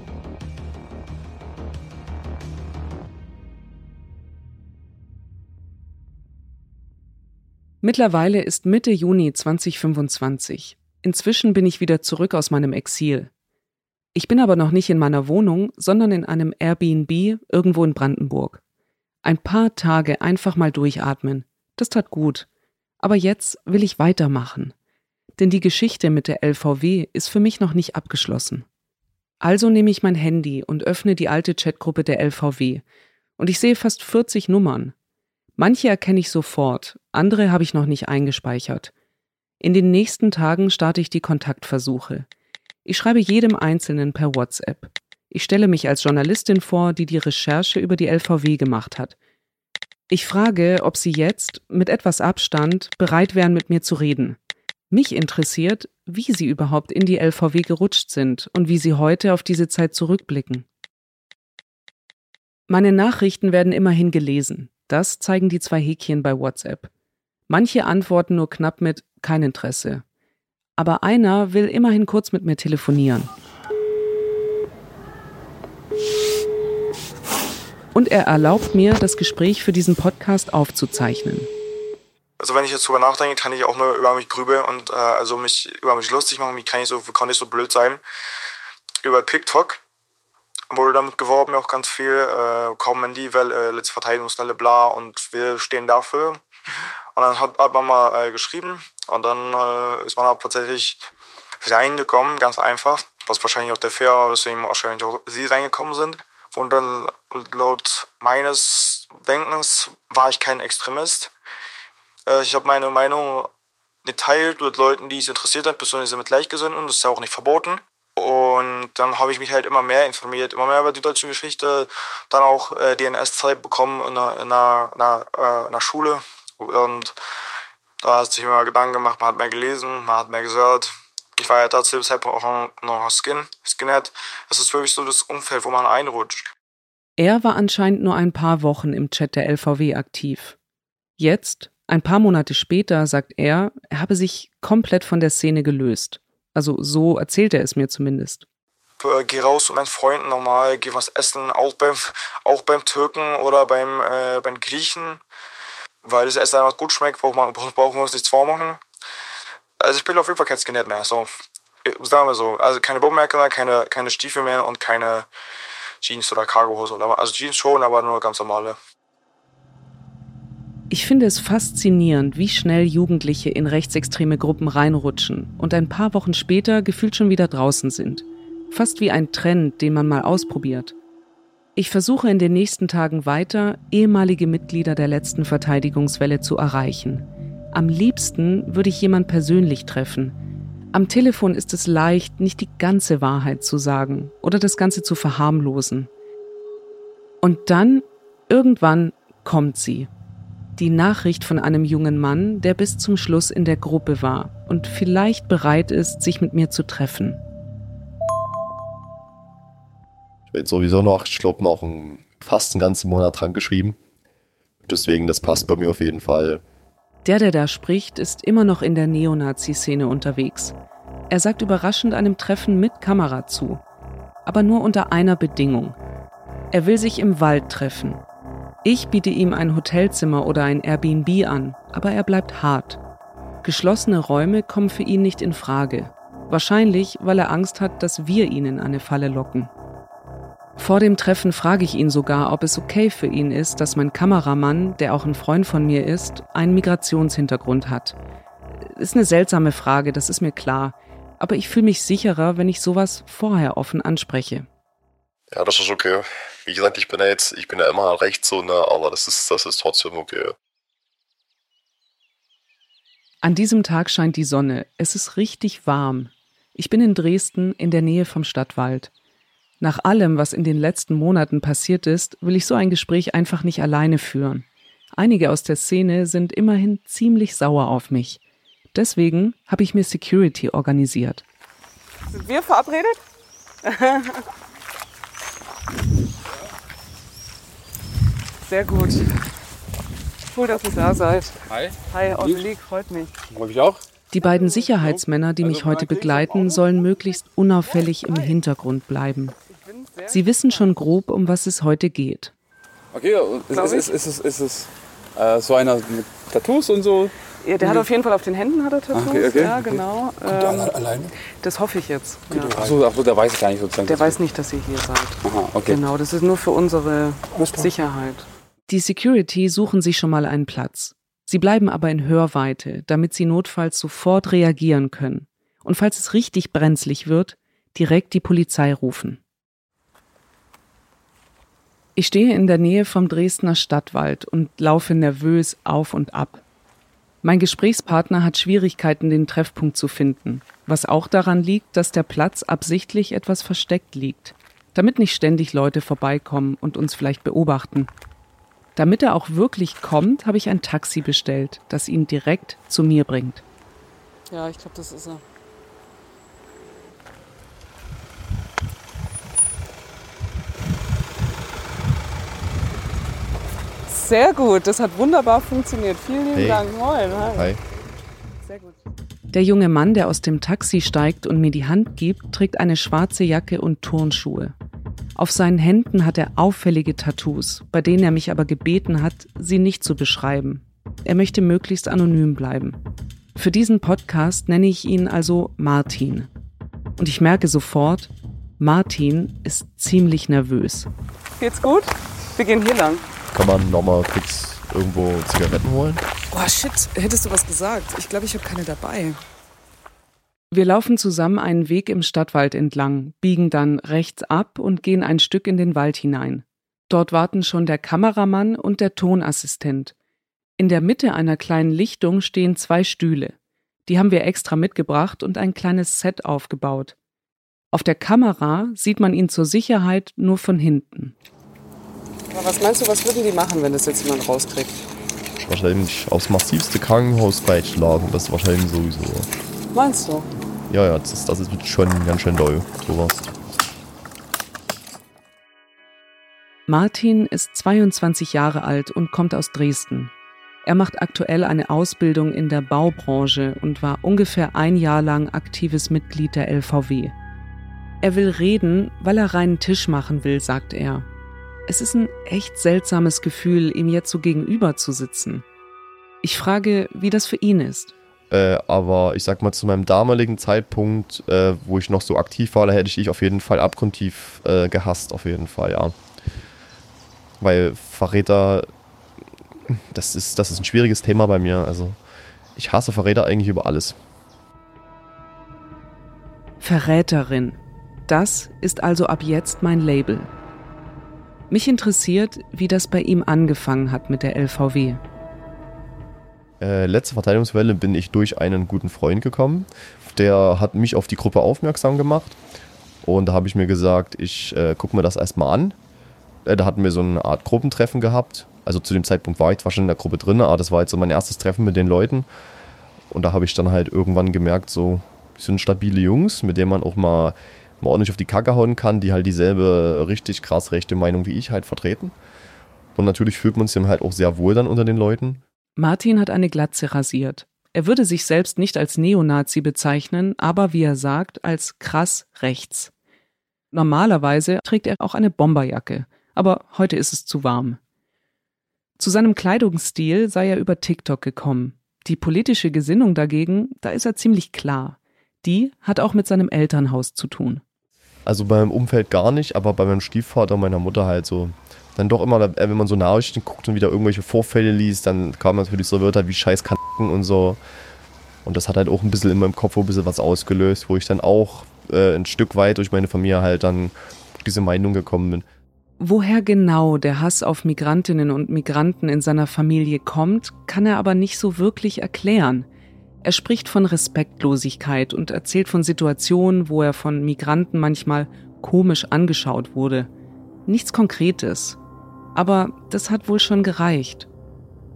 Speaker 1: Mittlerweile ist Mitte Juni 2025. Inzwischen bin ich wieder zurück aus meinem Exil. Ich bin aber noch nicht in meiner Wohnung, sondern in einem Airbnb irgendwo in Brandenburg. Ein paar Tage einfach mal durchatmen. Das tat gut. Aber jetzt will ich weitermachen. Denn die Geschichte mit der LVW ist für mich noch nicht abgeschlossen. Also nehme ich mein Handy und öffne die alte Chatgruppe der LVW. Und ich sehe fast 40 Nummern. Manche erkenne ich sofort, andere habe ich noch nicht eingespeichert. In den nächsten Tagen starte ich die Kontaktversuche. Ich schreibe jedem Einzelnen per WhatsApp. Ich stelle mich als Journalistin vor, die die Recherche über die LVW gemacht hat. Ich frage, ob sie jetzt, mit etwas Abstand, bereit wären, mit mir zu reden. Mich interessiert, wie sie überhaupt in die LVW gerutscht sind und wie sie heute auf diese Zeit zurückblicken. Meine Nachrichten werden immerhin gelesen. Das zeigen die 2 Häkchen bei WhatsApp. Manche antworten nur knapp mit „kein Interesse". Aber einer will immerhin kurz mit mir telefonieren. Und er erlaubt mir, das Gespräch für diesen Podcast aufzuzeichnen.
Speaker 20: Also wenn ich jetzt drüber nachdenke, kann ich auch nur über mich grübeln und mich über mich lustig machen. Wie kann ich so blöd sein? Über TikTok wurde damit geworben, auch ganz viel. Kommen in die Welle, letzte Verteidigungswelle, bla, und wir stehen dafür. Und dann hat man mal geschrieben und dann ist man auch tatsächlich reingekommen, ganz einfach. Was wahrscheinlich auch der Fair war, weswegen wahrscheinlich auch sie reingekommen sind. Und dann laut meines Denkens war ich kein Extremist. Ich habe meine Meinung geteilt mit Leuten, die es interessiert hat, besonders mit Gleichgesinnten. Das ist ja auch nicht verboten. Und dann habe ich mich halt immer mehr informiert, immer mehr über die deutsche Geschichte. Dann auch die NS-Zeit bekommen in einer Schule. Und da hat sich immer Gedanken gemacht, man hat mehr gelesen, man hat mehr gehört. Ich war ja dazu deshalb auch noch Skinhead. Das ist wirklich so das Umfeld, wo man einrutscht.
Speaker 1: Er war anscheinend nur ein paar Wochen im Chat der LVW aktiv. Jetzt, ein paar Monate später, sagt er habe sich komplett von der Szene gelöst. Also so erzählt er es mir zumindest.
Speaker 20: Geh raus mit meinen Freunden normal, geh was essen, auch beim Türken oder beim Griechen. Weil das Essen einfach gut schmeckt, brauchen wir uns nichts vormachen. Also ich bin auf jeden Fall kein Skinhead mehr, so. Sagen wir so. Also keine Baumärkte mehr, keine Stiefel mehr und keine Jeans oder Cargohose. Also Jeans schon, aber nur ganz normale.
Speaker 1: Ich finde es faszinierend, wie schnell Jugendliche in rechtsextreme Gruppen reinrutschen und ein paar Wochen später gefühlt schon wieder draußen sind. Fast wie ein Trend, den man mal ausprobiert. Ich versuche in den nächsten Tagen weiter, ehemalige Mitglieder der letzten Verteidigungswelle zu erreichen. Am liebsten würde ich jemanden persönlich treffen. Am Telefon ist es leicht, nicht die ganze Wahrheit zu sagen oder das Ganze zu verharmlosen. Und dann, irgendwann, kommt sie. Die Nachricht von einem jungen Mann, der bis zum Schluss in der Gruppe war und vielleicht bereit ist, sich mit mir zu treffen.
Speaker 21: Ich bin sowieso noch, ich glaube, noch fast einen ganzen Monat dran geschrieben. Deswegen, das passt bei mir auf jeden Fall.
Speaker 1: Der da spricht, ist immer noch in der Neonazi-Szene unterwegs. Er sagt überraschend einem Treffen mit Kamera zu. Aber nur unter einer Bedingung. Er will sich im Wald treffen. Ich biete ihm ein Hotelzimmer oder ein Airbnb an, aber er bleibt hart. Geschlossene Räume kommen für ihn nicht in Frage. Wahrscheinlich, weil er Angst hat, dass wir ihn in eine Falle locken. Vor dem Treffen frage ich ihn sogar, ob es okay für ihn ist, dass mein Kameramann, der auch ein Freund von mir ist, einen Migrationshintergrund hat. Ist eine seltsame Frage, das ist mir klar. Aber ich fühle mich sicherer, wenn ich sowas vorher offen anspreche.
Speaker 21: Ja, das ist okay. Wie gesagt, ich bin ja immer recht so, ne, aber das ist trotzdem okay.
Speaker 1: An diesem Tag scheint die Sonne. Es ist richtig warm. Ich bin in Dresden, in der Nähe vom Stadtwald. Nach allem, was in den letzten Monaten passiert ist, will ich so ein Gespräch einfach nicht alleine führen. Einige aus der Szene sind immerhin ziemlich sauer auf mich. Deswegen habe ich mir Security organisiert.
Speaker 3: Sind wir verabredet? Sehr gut. Cool, dass ihr da seid.
Speaker 4: Hi.
Speaker 3: Hi, Angelique, freut mich.
Speaker 4: Freue mich auch.
Speaker 1: Die beiden Sicherheitsmänner, die mich heute begleiten, sollen möglichst unauffällig im Hintergrund bleiben. Sie wissen schon grob, um was es heute geht.
Speaker 4: Okay, ist es so einer mit Tattoos und so?
Speaker 3: Ja, der hat auf jeden Fall auf den Händen Tattoos.
Speaker 4: Okay.
Speaker 3: Ja, genau.
Speaker 4: Kommt der alleine?
Speaker 3: Das hoffe ich jetzt. Ja.
Speaker 4: Achso, der weiß gar nicht sozusagen.
Speaker 3: Der weiß nicht, dass ihr hier seid.
Speaker 4: Aha, okay.
Speaker 3: Genau, das ist nur für unsere Sicherheit.
Speaker 1: Die Security suchen sich schon mal einen Platz. Sie bleiben aber in Hörweite, damit sie notfalls sofort reagieren können. Und falls es richtig brenzlig wird, direkt die Polizei rufen. Ich stehe in der Nähe vom Dresdner Stadtwald und laufe nervös auf und ab. Mein Gesprächspartner hat Schwierigkeiten, den Treffpunkt zu finden, was auch daran liegt, dass der Platz absichtlich etwas versteckt liegt, damit nicht ständig Leute vorbeikommen und uns vielleicht beobachten. Damit er auch wirklich kommt, habe ich ein Taxi bestellt, das ihn direkt zu mir bringt.
Speaker 3: Ja, ich glaube, das ist er. Sehr gut, das hat wunderbar funktioniert. Vielen lieben Dank. Moin.
Speaker 21: Hi.
Speaker 3: Sehr gut.
Speaker 1: Der junge Mann, der aus dem Taxi steigt und mir die Hand gibt, trägt eine schwarze Jacke und Turnschuhe. Auf seinen Händen hat er auffällige Tattoos, bei denen er mich aber gebeten hat, sie nicht zu beschreiben. Er möchte möglichst anonym bleiben. Für diesen Podcast nenne ich ihn also Martin. Und ich merke sofort, Martin ist ziemlich nervös.
Speaker 3: Geht's gut? Wir gehen hier lang.
Speaker 21: Kann man nochmal fix irgendwo Zigaretten holen?
Speaker 3: Boah, shit, hättest du was gesagt? Ich glaube, ich habe keine dabei.
Speaker 1: Wir laufen zusammen einen Weg im Stadtwald entlang, biegen dann rechts ab und gehen ein Stück in den Wald hinein. Dort warten schon der Kameramann und der Tonassistent. In der Mitte einer kleinen Lichtung stehen 2 Stühle. Die haben wir extra mitgebracht und ein kleines Set aufgebaut. Auf der Kamera sieht man ihn zur Sicherheit nur von hinten.
Speaker 3: Aber was meinst du, was würden die machen, wenn das jetzt jemand rauskriegt?
Speaker 21: Wahrscheinlich aufs massivste Krankenhaus breitschlagen, das wahrscheinlich sowieso.
Speaker 3: Meinst du?
Speaker 21: Ja, das ist schon ganz schön doll, sowas.
Speaker 1: Martin ist 22 Jahre alt und kommt aus Dresden. Er macht aktuell eine Ausbildung in der Baubranche und war ungefähr 1 Jahr lang aktives Mitglied der LVW. Er will reden, weil er reinen Tisch machen will, sagt er. Es ist ein echt seltsames Gefühl, ihm jetzt so gegenüber zu sitzen. Ich frage, wie das für ihn ist.
Speaker 21: Aber ich sag mal, zu meinem damaligen Zeitpunkt, wo ich noch so aktiv war, da hätte ich auf jeden Fall abgrundtief gehasst, auf jeden Fall, ja. Weil Verräter, das ist ein schwieriges Thema bei mir. Also ich hasse Verräter eigentlich über alles.
Speaker 1: Verräterin. Das ist also ab jetzt mein Label. Mich interessiert, wie das bei ihm angefangen hat mit der LVW.
Speaker 21: Letzte Verteidigungswelle bin ich durch einen guten Freund gekommen. Der hat mich auf die Gruppe aufmerksam gemacht. Und da habe ich mir gesagt, ich gucke mir das erstmal an. Da hatten wir so eine Art Gruppentreffen gehabt. Also zu dem Zeitpunkt war ich zwar schon in der Gruppe drin, aber das war jetzt so mein erstes Treffen mit den Leuten. Und da habe ich dann halt irgendwann gemerkt, so, das sind stabile Jungs, mit denen man auch mal ordentlich auf die Kacke hauen kann, die halt dieselbe richtig krass rechte Meinung wie ich halt vertreten. Und natürlich fühlt man sich dann halt auch sehr wohl dann unter den Leuten.
Speaker 1: Martin hat eine Glatze rasiert. Er würde sich selbst nicht als Neonazi bezeichnen, aber wie er sagt, als krass rechts. Normalerweise trägt er auch eine Bomberjacke, aber heute ist es zu warm. Zu seinem Kleidungsstil sei er über TikTok gekommen. Die politische Gesinnung dagegen, da ist er ziemlich klar. Die hat auch mit seinem Elternhaus zu tun.
Speaker 21: Also bei meinem Umfeld gar nicht, aber bei meinem Stiefvater und meiner Mutter halt so. Dann doch immer, wenn man so Nachrichten guckt und wieder irgendwelche Vorfälle liest, dann kamen natürlich so Wörter wie Scheiß Kanacken und so. Und das hat halt auch ein bisschen in meinem Kopf ein bisschen was ausgelöst, wo ich dann auch ein Stück weit durch meine Familie halt dann auf diese Meinung gekommen bin.
Speaker 1: Woher genau der Hass auf Migrantinnen und Migranten in seiner Familie kommt, kann er aber nicht so wirklich erklären. Er spricht von Respektlosigkeit und erzählt von Situationen, wo er von Migranten manchmal komisch angeschaut wurde. Nichts Konkretes. Aber das hat wohl schon gereicht.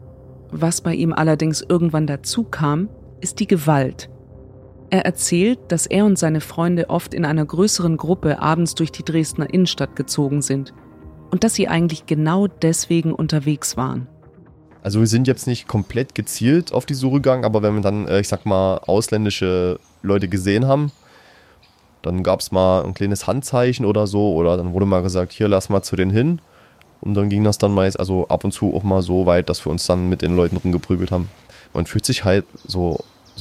Speaker 1: Was bei ihm allerdings irgendwann dazu kam, ist die Gewalt. Er erzählt, dass er und seine Freunde oft in einer größeren Gruppe abends durch die Dresdner Innenstadt gezogen sind und dass sie eigentlich genau deswegen unterwegs waren.
Speaker 21: Also wir sind jetzt nicht komplett gezielt auf die Suche gegangen, aber wenn wir dann, ich sag mal, ausländische Leute gesehen haben, dann gab es mal ein kleines Handzeichen oder so, oder dann wurde mal gesagt, hier, lass mal zu denen hin. Und dann ging das dann meist, also ab und zu auch mal so weit, dass wir uns dann mit den Leuten rumgeprügelt haben. Man fühlt sich halt so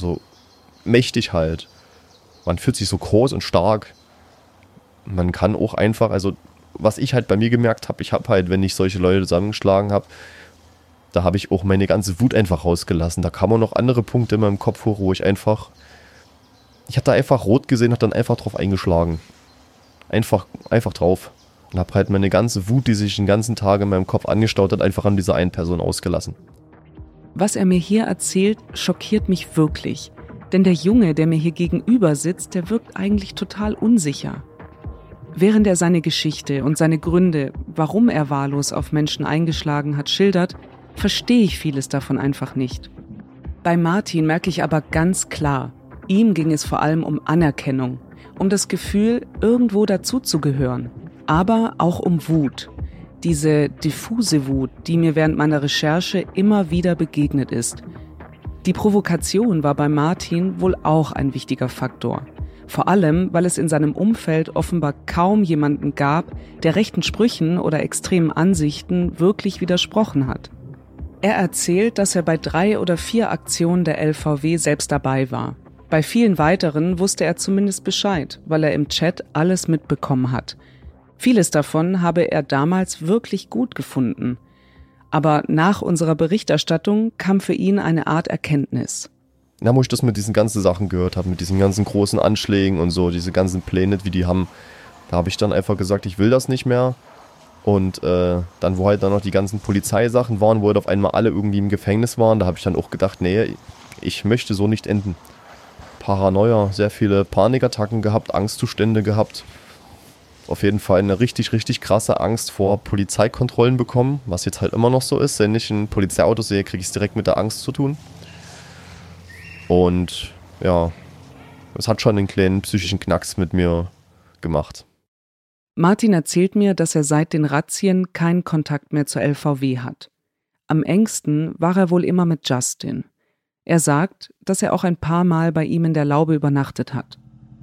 Speaker 21: mächtig halt. Man fühlt sich so groß und stark. Man kann auch einfach, also was ich halt bei mir gemerkt habe, ich habe halt, wenn ich solche Leute zusammengeschlagen habe, da habe ich auch meine ganze Wut einfach rausgelassen. Da kamen noch andere Punkte in meinem Kopf hoch, wo ich hatte da einfach rot gesehen, habe dann einfach drauf eingeschlagen. Einfach drauf. Und habe halt meine ganze Wut, die sich den ganzen Tag in meinem Kopf angestaut hat, einfach an dieser einen Person ausgelassen.
Speaker 1: Was er mir hier erzählt, schockiert mich wirklich. Denn der Junge, der mir hier gegenüber sitzt, der wirkt eigentlich total unsicher. Während er seine Geschichte und seine Gründe, warum er wahllos auf Menschen eingeschlagen hat, schildert, verstehe ich vieles davon einfach nicht. Bei Martin merke ich aber ganz klar, ihm ging es vor allem um Anerkennung, um das Gefühl, irgendwo dazuzugehören, aber auch um Wut. Diese diffuse Wut, die mir während meiner Recherche immer wieder begegnet ist. Die Provokation war bei Martin wohl auch ein wichtiger Faktor. Vor allem, weil es in seinem Umfeld offenbar kaum jemanden gab, der rechten Sprüchen oder extremen Ansichten wirklich widersprochen hat. Er erzählt, dass er bei 3 oder 4 Aktionen der LVW selbst dabei war. Bei vielen weiteren wusste er zumindest Bescheid, weil er im Chat alles mitbekommen hat. Vieles davon habe er damals wirklich gut gefunden. Aber nach unserer Berichterstattung kam für ihn eine Art Erkenntnis.
Speaker 21: Na, wo ich das mit diesen ganzen Sachen gehört habe, mit diesen ganzen großen Anschlägen und so, diese ganzen Pläne, wie die haben, da habe ich dann einfach gesagt, ich will das nicht mehr. Und dann, wo halt dann noch die ganzen Polizeisachen waren, wo halt auf einmal alle irgendwie im Gefängnis waren, da habe ich dann auch gedacht, nee, ich möchte so nicht enden. Paranoia, sehr viele Panikattacken gehabt, Angstzustände gehabt. Auf jeden Fall eine richtig, richtig krasse Angst vor Polizeikontrollen bekommen, was jetzt halt immer noch so ist. Wenn ich ein Polizeiauto sehe, kriege ich es direkt mit der Angst zu tun. Und ja, es hat schon einen kleinen psychischen Knacks mit mir gemacht.
Speaker 1: Martin erzählt mir, dass er seit den Razzien keinen Kontakt mehr zur LVW hat. Am engsten war er wohl immer mit Justin. Er sagt, dass er auch ein paar Mal bei ihm in der Laube übernachtet hat.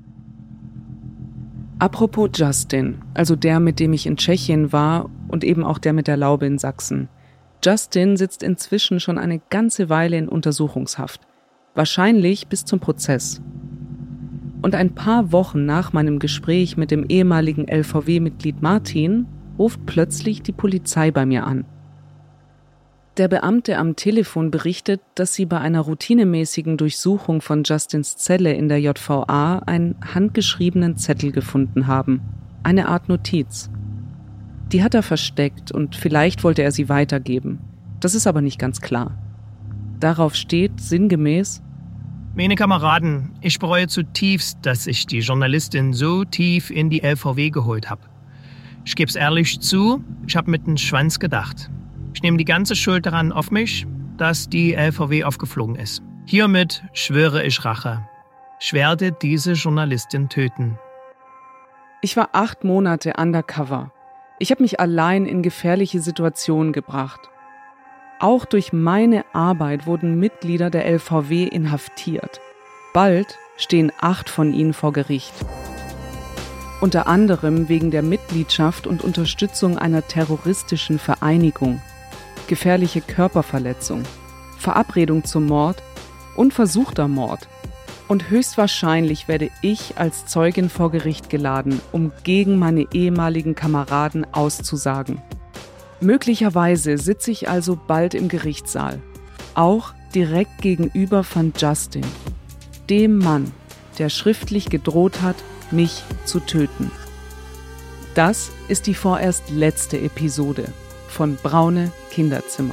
Speaker 1: Apropos Justin, also der, mit dem ich in Tschechien war und eben auch der mit der Laube in Sachsen. Justin sitzt inzwischen schon eine ganze Weile in Untersuchungshaft. Wahrscheinlich bis zum Prozess. Und ein paar Wochen nach meinem Gespräch mit dem ehemaligen LVW-Mitglied Martin ruft plötzlich die Polizei bei mir an. Der Beamte am Telefon berichtet, dass sie bei einer routinemäßigen Durchsuchung von Justins Zelle in der JVA einen handgeschriebenen Zettel gefunden haben. Eine Art Notiz. Die hat er versteckt und vielleicht wollte er sie weitergeben. Das ist aber nicht ganz klar. Darauf steht sinngemäß:
Speaker 6: Meine Kameraden, ich bereue zutiefst, dass ich die Journalistin so tief in die LVW geholt habe. Ich gebe es ehrlich zu, ich habe mit dem Schwanz gedacht. Ich nehme die ganze Schuld daran auf mich, dass die LVW aufgeflogen ist. Hiermit schwöre ich Rache. Ich werde diese Journalistin töten.
Speaker 1: Ich war 8 Monate undercover. Ich habe mich allein in gefährliche Situationen gebracht. Auch durch meine Arbeit wurden Mitglieder der LVW inhaftiert. Bald stehen 8 von ihnen vor Gericht. Unter anderem wegen der Mitgliedschaft und Unterstützung einer terroristischen Vereinigung, gefährliche Körperverletzung, Verabredung zum Mord und versuchter Mord. Und höchstwahrscheinlich werde ich als Zeugin vor Gericht geladen, um gegen meine ehemaligen Kameraden auszusagen. Möglicherweise sitze ich also bald im Gerichtssaal, auch direkt gegenüber von Justin, dem Mann, der schriftlich gedroht hat, mich zu töten. Das ist die vorerst letzte Episode von Braune Kinderzimmer.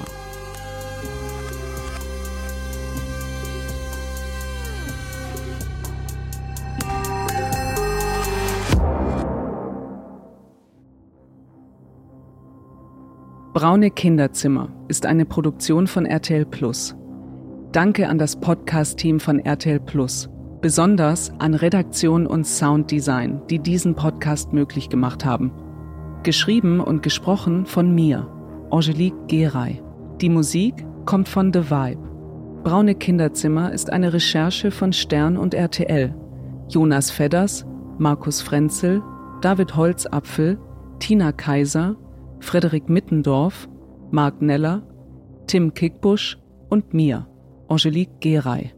Speaker 1: Braune Kinderzimmer ist eine Produktion von RTL+. Danke an das Podcast-Team von RTL+. Besonders an Redaktion und Sounddesign, die diesen Podcast möglich gemacht haben. Geschrieben und gesprochen von mir, Angelique Geray. Die Musik kommt von The Vibe. Braune Kinderzimmer ist eine Recherche von Stern und RTL. Jonas Fedders, Markus Frenzel, David Holzapfel, Tina Kaiser, Frederik Mittendorf, Marc Neller, Tim Kickbusch und mir, Angelique Geray.